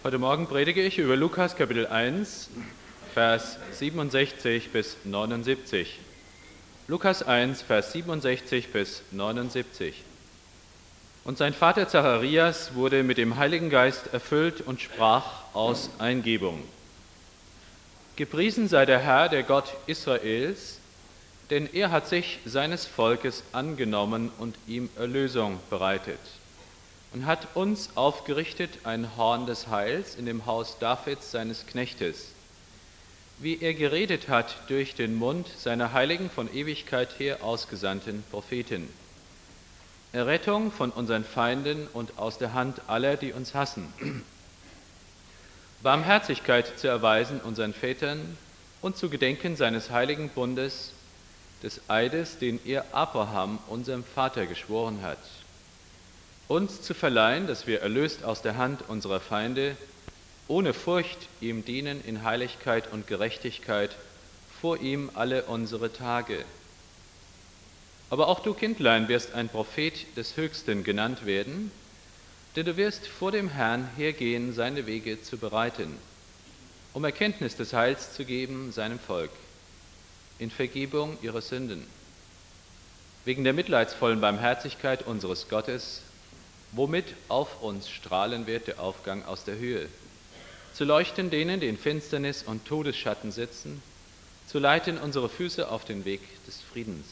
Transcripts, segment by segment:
Heute Morgen predige ich über Lukas Kapitel 1, Vers 67 bis 79. Lukas 1, Vers 67 bis 79. Und sein Vater Zacharias wurde mit dem Heiligen Geist erfüllt und sprach aus Eingebung: Gepriesen sei der Herr, der Gott Israels, denn er hat sich seines Volkes angenommen und ihm Erlösung bereitet und hat uns aufgerichtet ein Horn des Heils in dem Haus Davids, seines Knechtes, wie er geredet hat durch den Mund seiner Heiligen von Ewigkeit her ausgesandten Propheten. Errettung von unseren Feinden und aus der Hand aller, die uns hassen. Barmherzigkeit zu erweisen unseren Vätern und zu gedenken seines heiligen Bundes, des Eides, den er Abraham, unserem Vater, geschworen hat, uns zu verleihen, dass wir erlöst aus der Hand unserer Feinde, ohne Furcht ihm dienen in Heiligkeit und Gerechtigkeit vor ihm alle unsere Tage. Aber auch du, Kindlein, wirst ein Prophet des Höchsten genannt werden, denn du wirst vor dem Herrn hergehen, seine Wege zu bereiten, um Erkenntnis des Heils zu geben seinem Volk, in Vergebung ihrer Sünden, wegen der mitleidsvollen Barmherzigkeit unseres Gottes, womit auf uns strahlen wird der Aufgang aus der Höhe, zu leuchten denen, die in Finsternis und Todesschatten sitzen, zu leiten unsere Füße auf den Weg des Friedens.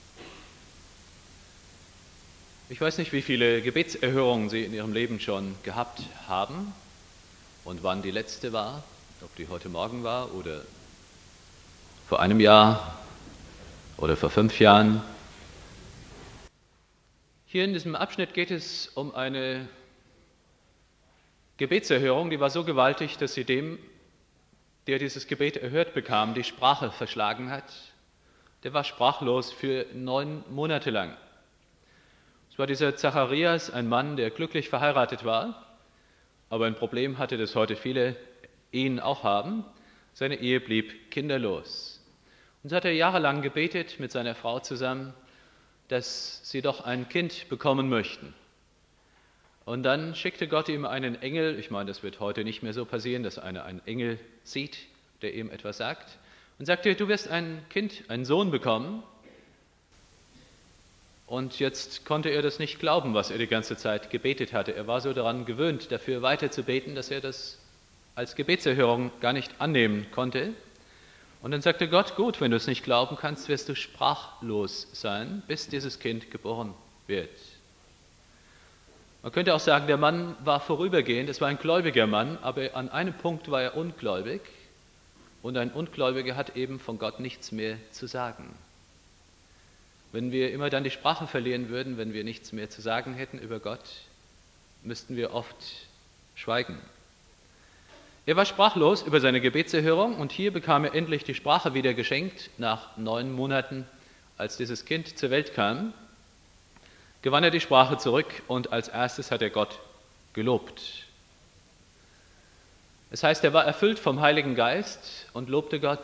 Ich weiß nicht, wie viele Gebetserhörungen Sie in Ihrem Leben schon gehabt haben und wann die letzte war, ob die heute Morgen war oder vor einem Jahr oder vor 5 Jahren. Hier in diesem Abschnitt geht es um eine Gebetserhörung, die war so gewaltig, dass sie dem, der dieses Gebet erhört bekam, die Sprache verschlagen hat. Der war sprachlos für 9 Monate lang. Es war dieser Zacharias, ein Mann, der glücklich verheiratet war, aber ein Problem hatte, das heute viele Ehen auch haben. Seine Ehe blieb kinderlos. Und so hat er jahrelang gebetet mit seiner Frau zusammen, dass sie doch ein Kind bekommen möchten. Und dann schickte Gott ihm einen Engel. Ich meine, das wird heute nicht mehr so passieren, dass einer einen Engel sieht, der ihm etwas sagt, und sagte: Du wirst ein Kind, einen Sohn bekommen. Und jetzt konnte er das nicht glauben, was er die ganze Zeit gebetet hatte. Er war so daran gewöhnt, dafür weiter zu beten, dass er das als Gebetserhörung gar nicht annehmen konnte. Und dann sagte Gott: Gut, wenn du es nicht glauben kannst, wirst du sprachlos sein, bis dieses Kind geboren wird. Man könnte auch sagen, der Mann war vorübergehend, es war ein gläubiger Mann, aber an einem Punkt war er ungläubig. Und ein Ungläubiger hat eben von Gott nichts mehr zu sagen. Wenn wir immer dann die Sprache verlieren würden, wenn wir nichts mehr zu sagen hätten über Gott, müssten wir oft schweigen. Er war sprachlos über seine Gebetserhörung und hier bekam er endlich die Sprache wieder geschenkt. Nach 9 Monaten, als dieses Kind zur Welt kam, gewann er die Sprache zurück und als erstes hat er Gott gelobt. Das heißt, er war erfüllt vom Heiligen Geist und lobte Gott.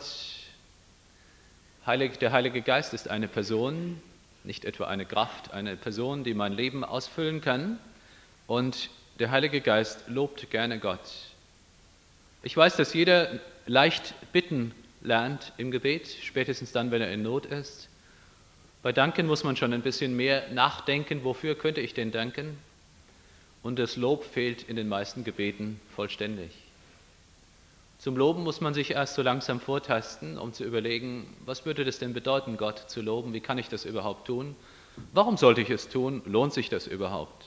Der Heilige Geist ist eine Person, nicht etwa eine Kraft, eine Person, die mein Leben ausfüllen kann. Und der Heilige Geist lobt gerne Gott. Ich weiß, dass jeder leicht bitten lernt im Gebet, spätestens dann, wenn er in Not ist. Bei Danken muss man schon ein bisschen mehr nachdenken, wofür könnte ich denn danken? Und das Lob fehlt in den meisten Gebeten vollständig. Zum Loben muss man sich erst so langsam vortasten, um zu überlegen, was würde das denn bedeuten, Gott zu loben? Wie kann ich das überhaupt tun? Warum sollte ich es tun? Lohnt sich das überhaupt?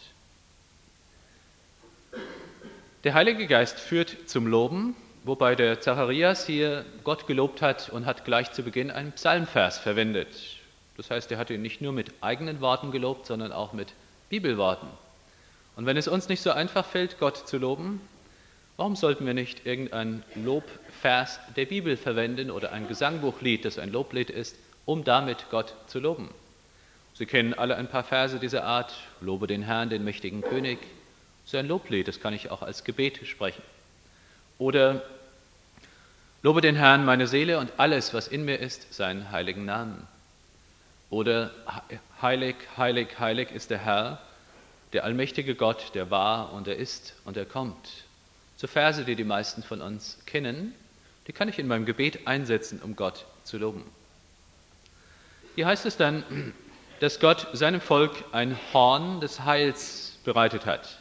Der Heilige Geist führt zum Loben, wobei der Zacharias hier Gott gelobt hat und hat gleich zu Beginn einen Psalmvers verwendet. Das heißt, er hat ihn nicht nur mit eigenen Worten gelobt, sondern auch mit Bibelworten. Und wenn es uns nicht so einfach fällt, Gott zu loben, warum sollten wir nicht irgendein Lobvers der Bibel verwenden oder ein Gesangbuchlied, das ein Loblied ist, um damit Gott zu loben? Sie kennen alle ein paar Verse dieser Art: Lobe den Herrn, den mächtigen König. Das ist ein Loblied, das kann ich auch als Gebet sprechen. Oder Lobe den Herrn, meine Seele, und alles, was in mir ist, seinen heiligen Namen. Oder Heilig, heilig, heilig ist der Herr, der allmächtige Gott, der war und der ist und der kommt. So Verse, die die meisten von uns kennen, die kann ich in meinem Gebet einsetzen, um Gott zu loben. Hier heißt es dann, dass Gott seinem Volk ein Horn des Heils bereitet hat.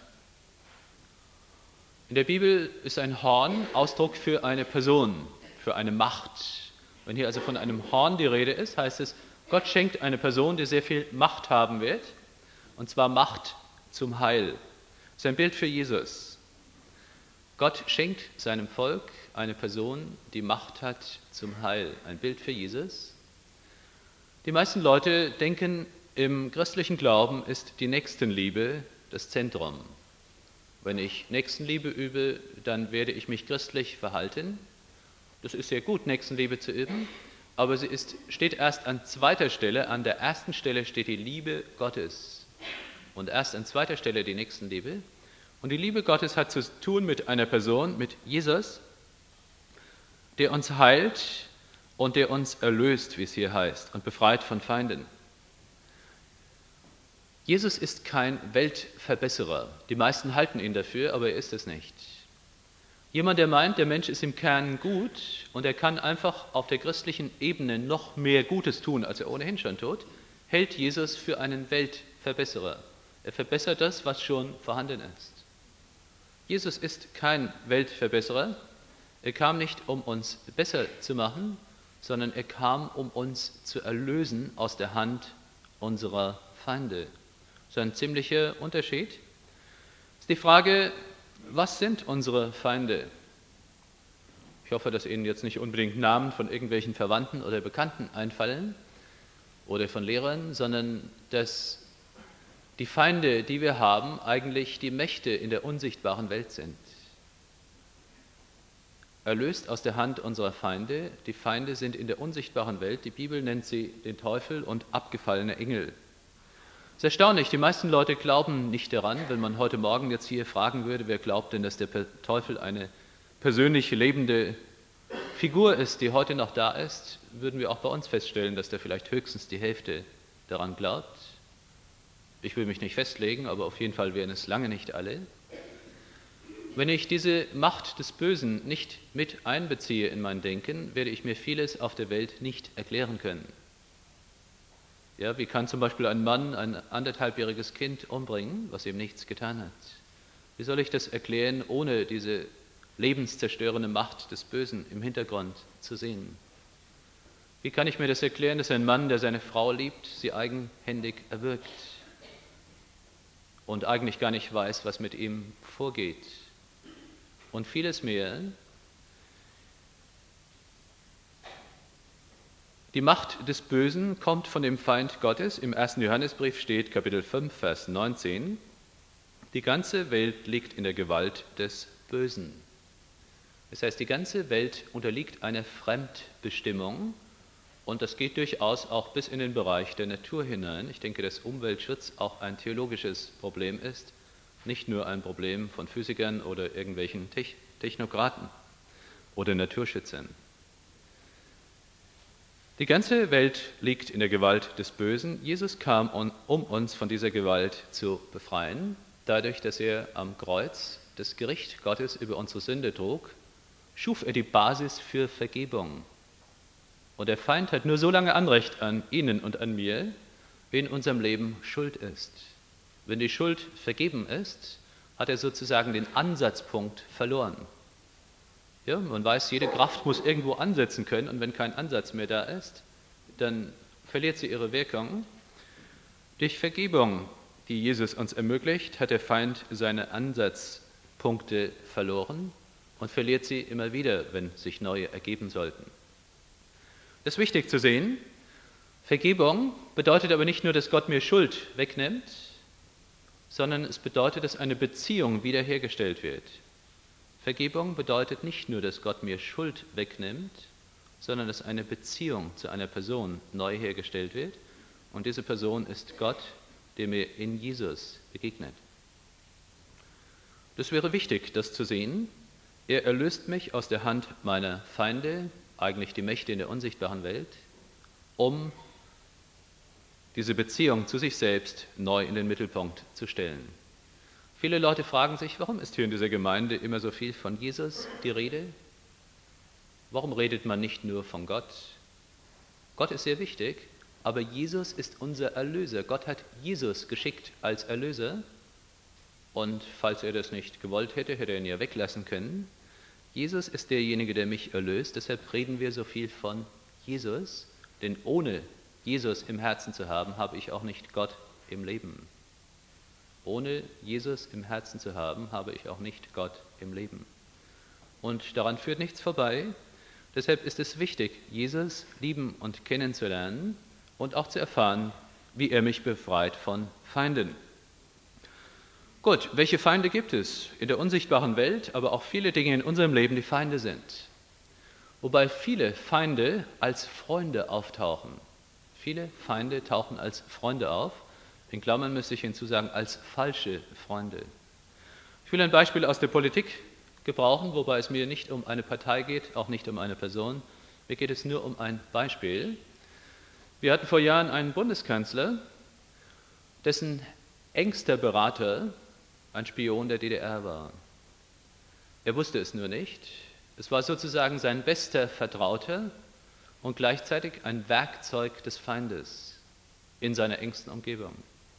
In der Bibel ist ein Horn Ausdruck für eine Person, für eine Macht. Wenn hier also von einem Horn die Rede ist, heißt es, Gott schenkt eine Person, die sehr viel Macht haben wird, und zwar Macht zum Heil. Das ist ein Bild für Jesus. Gott schenkt seinem Volk eine Person, die Macht hat zum Heil. Ein Bild für Jesus. Die meisten Leute denken, im christlichen Glauben ist die Nächstenliebe das Zentrum. Wenn ich Nächstenliebe übe, dann werde ich mich christlich verhalten. Das ist sehr gut, Nächstenliebe zu üben, aber sie steht erst an zweiter Stelle. An der ersten Stelle steht die Liebe Gottes und erst an zweiter Stelle die Nächstenliebe. Und die Liebe Gottes hat zu tun mit einer Person, mit Jesus, der uns heilt und der uns erlöst, wie es hier heißt, und befreit von Feinden. Jesus ist kein Weltverbesserer. Die meisten halten ihn dafür, aber er ist es nicht. Jemand, der meint, der Mensch ist im Kern gut und er kann einfach auf der christlichen Ebene noch mehr Gutes tun, als er ohnehin schon tut, hält Jesus für einen Weltverbesserer. Er verbessert das, was schon vorhanden ist. Jesus ist kein Weltverbesserer. Er kam nicht, um uns besser zu machen, sondern er kam, um uns zu erlösen aus der Hand unserer Feinde. Das ist ein ziemlicher Unterschied. Das ist die Frage, was sind unsere Feinde? Ich hoffe, dass Ihnen jetzt nicht unbedingt Namen von irgendwelchen Verwandten oder Bekannten einfallen oder von Lehrern, sondern dass die Feinde, die wir haben, eigentlich die Mächte in der unsichtbaren Welt sind. Erlöst aus der Hand unserer Feinde. Die Feinde sind in der unsichtbaren Welt. Die Bibel nennt sie den Teufel und abgefallene Engel. Es ist erstaunlich, die meisten Leute glauben nicht daran. Wenn man heute Morgen jetzt hier fragen würde, wer glaubt denn, dass der Teufel eine persönlich lebende Figur ist, die heute noch da ist, würden wir auch bei uns feststellen, dass da vielleicht höchstens die Hälfte daran glaubt. Ich will mich nicht festlegen, aber auf jeden Fall wären es lange nicht alle. Wenn ich diese Macht des Bösen nicht mit einbeziehe in mein Denken, werde ich mir vieles auf der Welt nicht erklären können. Ja, wie kann zum Beispiel ein Mann ein 1,5-jähriges Kind umbringen, was ihm nichts getan hat? Wie soll ich das erklären, ohne diese lebenszerstörende Macht des Bösen im Hintergrund zu sehen? Wie kann ich mir das erklären, dass ein Mann, der seine Frau liebt, sie eigenhändig erwürgt und eigentlich gar nicht weiß, was mit ihm vorgeht? Und vieles mehr. Die Macht des Bösen kommt von dem Feind Gottes. Im 1. Johannesbrief steht, Kapitel 5, Vers 19, die ganze Welt liegt in der Gewalt des Bösen. Das heißt, die ganze Welt unterliegt einer Fremdbestimmung und das geht durchaus auch bis in den Bereich der Natur hinein. Ich denke, dass Umweltschutz auch ein theologisches Problem ist, nicht nur ein Problem von Physikern oder irgendwelchen Technokraten oder Naturschützern. Die ganze Welt liegt in der Gewalt des Bösen. Jesus kam, um uns von dieser Gewalt zu befreien, dadurch, dass er am Kreuz das Gericht Gottes über unsere Sünde trug, schuf er die Basis für Vergebung. Und der Feind hat nur so lange Anrecht an Ihnen und an mir, wie in unserem Leben Schuld ist. Wenn die Schuld vergeben ist, hat er sozusagen den Ansatzpunkt verloren. Ja, man weiß, jede Kraft muss irgendwo ansetzen können und wenn kein Ansatz mehr da ist, dann verliert sie ihre Wirkung. Durch Vergebung, die Jesus uns ermöglicht, hat der Feind seine Ansatzpunkte verloren und verliert sie immer wieder, wenn sich neue ergeben sollten. Das ist wichtig zu sehen. Vergebung bedeutet aber nicht nur, dass Gott mir Schuld wegnimmt, sondern es bedeutet, dass eine Beziehung wiederhergestellt wird. Vergebung bedeutet nicht nur, dass Gott mir Schuld wegnimmt, sondern dass eine Beziehung zu einer Person neu hergestellt wird. Und diese Person ist Gott, der mir in Jesus begegnet. Das wäre wichtig, das zu sehen. Er erlöst mich aus der Hand meiner Feinde, eigentlich die Mächte in der unsichtbaren Welt, um diese Beziehung zu sich selbst neu in den Mittelpunkt zu stellen. Viele Leute fragen sich, warum ist hier in dieser Gemeinde immer so viel von Jesus die Rede? Warum redet man nicht nur von Gott? Gott ist sehr wichtig, aber Jesus ist unser Erlöser. Gott hat Jesus geschickt als Erlöser. Und falls er das nicht gewollt hätte, hätte er ihn ja weglassen können. Jesus ist derjenige, der mich erlöst. Deshalb reden wir so viel von Jesus. Denn ohne Jesus im Herzen zu haben, habe ich auch nicht Gott im Leben. Ohne Jesus im Herzen zu haben, habe ich auch nicht Gott im Leben. Und daran führt nichts vorbei. Deshalb ist es wichtig, Jesus lieben und kennenzulernen und auch zu erfahren, wie er mich befreit von Feinden. Gut, welche Feinde gibt es in der unsichtbaren Welt, aber auch viele Dinge in unserem Leben, die Feinde sind? Wobei viele Feinde als Freunde auftauchen. Viele Feinde tauchen als Freunde auf. In Klammern müsste ich hinzusagen, als falsche Freunde. Ich will ein Beispiel aus der Politik gebrauchen, wobei es mir nicht um eine Partei geht, auch nicht um eine Person. Mir geht es nur um ein Beispiel. Wir hatten vor Jahren einen Bundeskanzler, dessen engster Berater ein Spion der DDR war. Er wusste es nur nicht. Es war sozusagen sein bester Vertrauter und gleichzeitig ein Werkzeug des Feindes in seiner engsten Umgebung.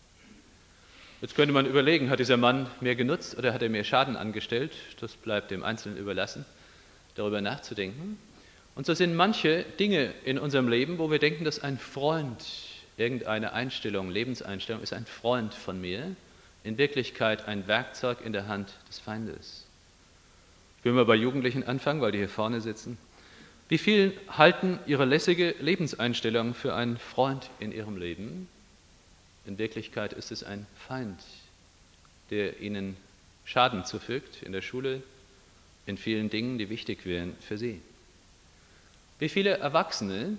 Jetzt könnte man überlegen, hat dieser Mann mehr genutzt oder hat er mehr Schaden angestellt? Das bleibt dem Einzelnen überlassen, darüber nachzudenken. Und so sind manche Dinge in unserem Leben, wo wir denken, dass ein Freund, irgendeine Einstellung, Lebenseinstellung ist ein Freund von mir, in Wirklichkeit ein Werkzeug in der Hand des Feindes. Ich will mal bei Jugendlichen anfangen, weil die hier vorne sitzen. Wie viele halten ihre lässige Lebenseinstellung für einen Freund in ihrem Leben? In Wirklichkeit ist es ein Feind, der ihnen Schaden zufügt in der Schule, in vielen Dingen, die wichtig wären für sie. Wie viele Erwachsene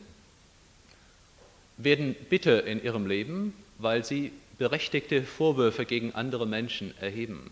werden bitter in ihrem Leben, weil sie berechtigte Vorwürfe gegen andere Menschen erheben.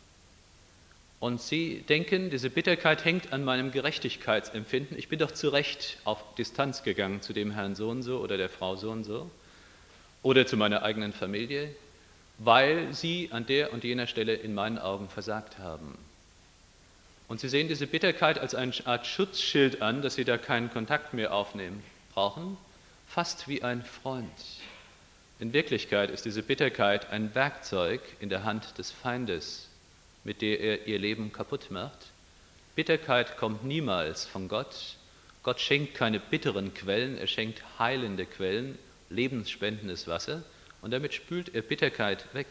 Und sie denken, diese Bitterkeit hängt an meinem Gerechtigkeitsempfinden. Ich bin doch zu Recht auf Distanz gegangen zu dem Herrn so und so oder der Frau so und so oder zu meiner eigenen Familie, weil sie an der und jener Stelle in meinen Augen versagt haben. Und sie sehen diese Bitterkeit als eine Art Schutzschild an, dass sie da keinen Kontakt mehr aufnehmen brauchen, fast wie ein Freund. In Wirklichkeit ist diese Bitterkeit ein Werkzeug in der Hand des Feindes, mit der er ihr Leben kaputt macht. Bitterkeit kommt niemals von Gott. Gott schenkt keine bitteren Quellen, er schenkt heilende Quellen, lebensspendendes Wasser und damit spült er Bitterkeit weg.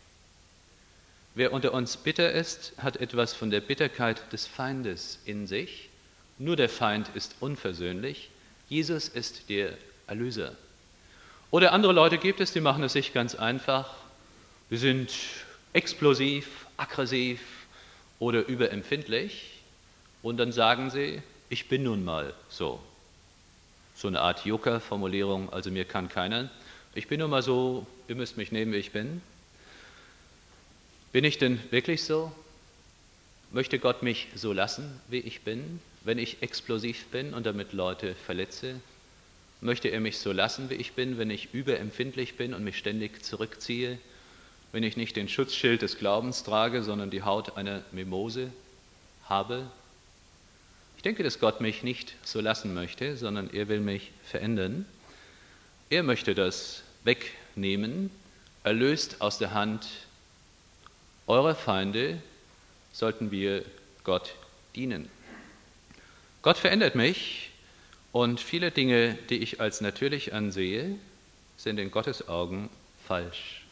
Wer unter uns bitter ist, hat etwas von der Bitterkeit des Feindes in sich. Nur der Feind ist unversöhnlich. Jesus ist der Erlöser. Oder andere Leute gibt es, die machen es sich ganz einfach. Die sind explosiv, aggressiv oder überempfindlich und dann sagen sie, ich bin nun mal so. So eine Art Joker-Formulierung, also mir kann keiner. Ich bin nun mal so, ihr müsst mich nehmen, wie ich bin. Bin ich denn wirklich so? Möchte Gott mich so lassen, wie ich bin, wenn ich explosiv bin und damit Leute verletze? Möchte er mich so lassen, wie ich bin, wenn ich überempfindlich bin und mich ständig zurückziehe, wenn ich nicht den Schutzschild des Glaubens trage, sondern die Haut einer Mimose habe? Ich denke, dass Gott mich nicht so lassen möchte, sondern er will mich verändern. Er möchte das wegnehmen, erlöst aus der Hand eurer Feinde, sollten wir Gott dienen. Gott verändert mich und viele Dinge, die ich als natürlich ansehe, sind in Gottes Augen falsch.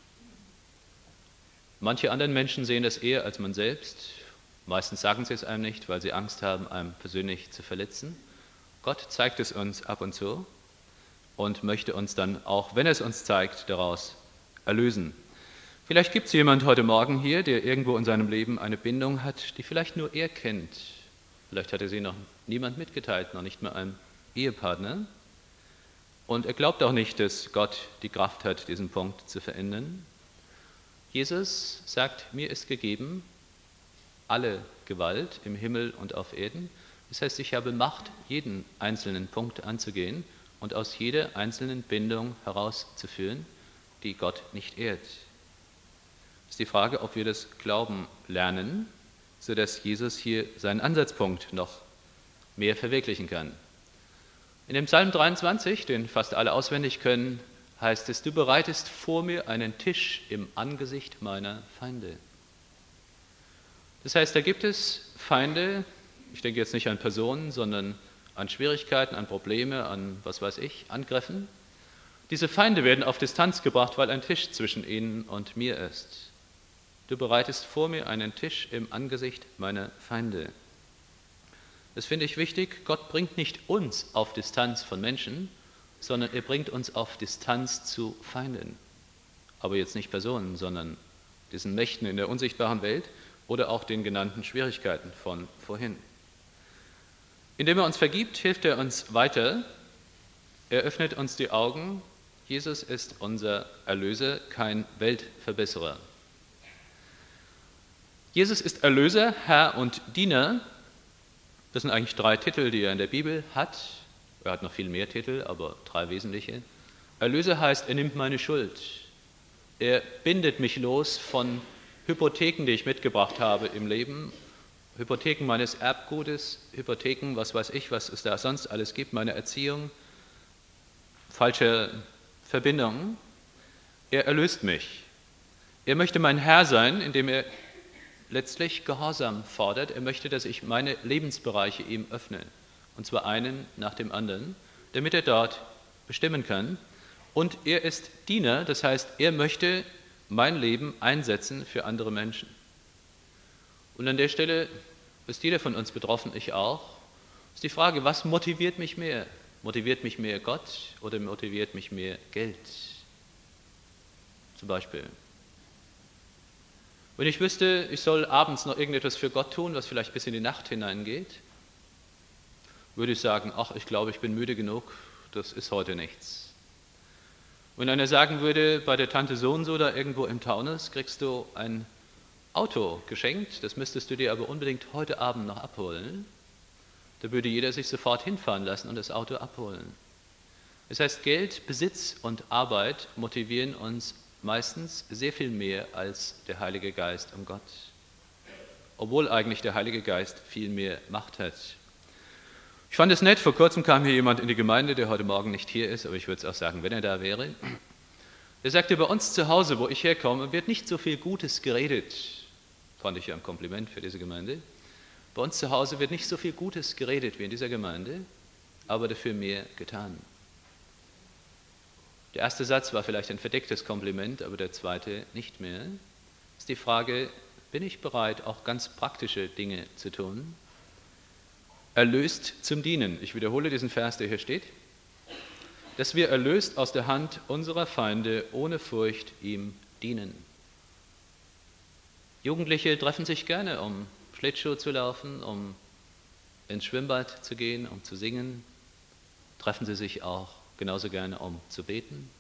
Manche anderen Menschen sehen das eher als man selbst. Meistens sagen sie es einem nicht, weil sie Angst haben, einem persönlich zu verletzen. Gott zeigt es uns ab und zu und möchte uns dann, auch wenn er es uns zeigt, daraus erlösen. Vielleicht gibt es jemand heute Morgen hier, der irgendwo in seinem Leben eine Bindung hat, die vielleicht nur er kennt. Vielleicht hat er sie noch niemand mitgeteilt, noch nicht mal einem Ehepartner. Und er glaubt auch nicht, dass Gott die Kraft hat, diesen Punkt zu verändern. Jesus sagt, mir ist gegeben alle Gewalt im Himmel und auf Erden. Das heißt, ich habe Macht, jeden einzelnen Punkt anzugehen und aus jeder einzelnen Bindung herauszuführen, die Gott nicht ehrt. Ist die Frage, ob wir das Glauben lernen, sodass Jesus hier seinen Ansatzpunkt noch mehr verwirklichen kann. In dem Psalm 23, den fast alle auswendig können, heißt es: Du bereitest vor mir einen Tisch im Angesicht meiner Feinde. Das heißt, da gibt es Feinde, ich denke jetzt nicht an Personen, sondern an Schwierigkeiten, an Probleme, an was weiß ich, Angriffen. Diese Feinde werden auf Distanz gebracht, weil ein Tisch zwischen ihnen und mir ist. Du bereitest vor mir einen Tisch im Angesicht meiner Feinde. Das finde ich wichtig. Gott bringt nicht uns auf Distanz von Menschen, sondern er bringt uns auf Distanz zu Feinden. Aber jetzt nicht Personen, sondern diesen Mächten in der unsichtbaren Welt oder auch den genannten Schwierigkeiten von vorhin. Indem er uns vergibt, hilft er uns weiter. Er öffnet uns die Augen. Jesus ist unser Erlöser, kein Weltverbesserer. Jesus ist Erlöser, Herr und Diener. Das sind eigentlich 3 Titel, die er in der Bibel hat. Er hat noch viel mehr Titel, aber 3 wesentliche. Erlöser heißt, er nimmt meine Schuld. Er bindet mich los von Hypotheken, die ich mitgebracht habe im Leben. Hypotheken meines Erbgutes, Hypotheken, was weiß ich, was es da sonst alles gibt, meine Erziehung, falsche Verbindungen. Er erlöst mich. Er möchte mein Herr sein, indem er letztlich Gehorsam fordert. Er möchte, dass ich meine Lebensbereiche ihm öffne, und zwar einen nach dem anderen, damit er dort bestimmen kann. Und er ist Diener, das heißt, er möchte mein Leben einsetzen für andere Menschen. Und an der Stelle ist jeder von uns betroffen, ich auch. Ist die Frage, was motiviert mich mehr? Motiviert mich mehr Gott oder motiviert mich mehr Geld? Zum Beispiel. Wenn ich wüsste, ich soll abends noch irgendetwas für Gott tun, was vielleicht bis in die Nacht hineingeht, würde ich sagen, ach, ich glaube, ich bin müde genug, das ist heute nichts. Wenn einer sagen würde, bei der Tante so und so da irgendwo im Taunus kriegst du ein Auto geschenkt, das müsstest du dir aber unbedingt heute Abend noch abholen, da würde jeder sich sofort hinfahren lassen und das Auto abholen. Das heißt, Geld, Besitz und Arbeit motivieren uns meistens sehr viel mehr als der Heilige Geist um Gott, obwohl eigentlich der Heilige Geist viel mehr Macht hat. Ich fand es nett, vor kurzem kam hier jemand in die Gemeinde, der heute Morgen nicht hier ist, aber ich würde es auch sagen, wenn er da wäre. Der sagte, bei uns zu Hause, wo ich herkomme, wird nicht so viel Gutes geredet. Fand ich ja ein Kompliment für diese Gemeinde. Bei uns zu Hause wird nicht so viel Gutes geredet wie in dieser Gemeinde, aber dafür mehr getan. Der erste Satz war vielleicht ein verdecktes Kompliment, aber der zweite nicht mehr. Ist die Frage, bin ich bereit, auch ganz praktische Dinge zu tun? Erlöst zum Dienen. Ich wiederhole diesen Vers, der hier steht. Dass wir erlöst aus der Hand unserer Feinde ohne Furcht ihm dienen. Jugendliche treffen sich gerne, um Schlittschuh zu laufen, um ins Schwimmbad zu gehen, um zu singen. Treffen sie sich auch genauso gerne, um zu beten.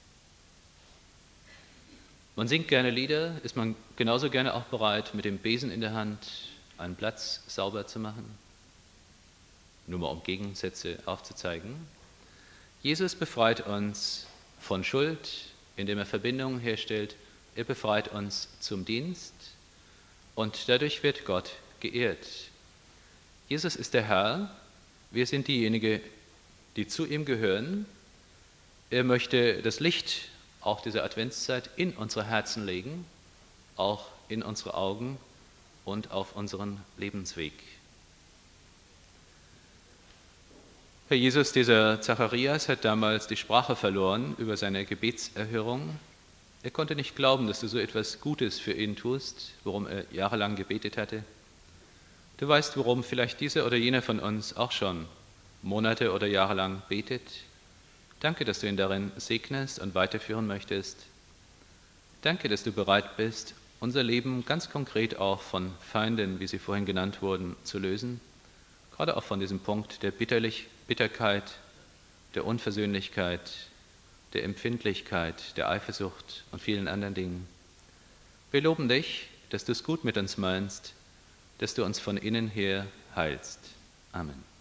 Man singt gerne Lieder, ist man genauso gerne auch bereit, mit dem Besen in der Hand einen Platz sauber zu machen. Nur mal um Gegensätze aufzuzeigen. Jesus befreit uns von Schuld, indem er Verbindungen herstellt. Er befreit uns zum Dienst und dadurch wird Gott geehrt. Jesus ist der Herr, wir sind diejenigen, die zu ihm gehören. Er möchte das Licht auch dieser Adventszeit in unsere Herzen legen, auch in unsere Augen und auf unseren Lebensweg. Herr Jesus, dieser Zacharias hat damals die Sprache verloren über seine Gebetserhörung. Er konnte nicht glauben, dass du so etwas Gutes für ihn tust, worum er jahrelang gebetet hatte. Du weißt, worum vielleicht dieser oder jener von uns auch schon Monate oder Jahre lang betet. Danke, dass du ihn darin segnest und weiterführen möchtest. Danke, dass du bereit bist, unser Leben ganz konkret auch von Feinden, wie sie vorhin genannt wurden, zu lösen. Gerade auch von diesem Punkt der Bitterkeit, der Unversöhnlichkeit, der Empfindlichkeit, der Eifersucht und vielen anderen Dingen. Wir loben dich, dass du es gut mit uns meinst, dass du uns von innen her heilst. Amen.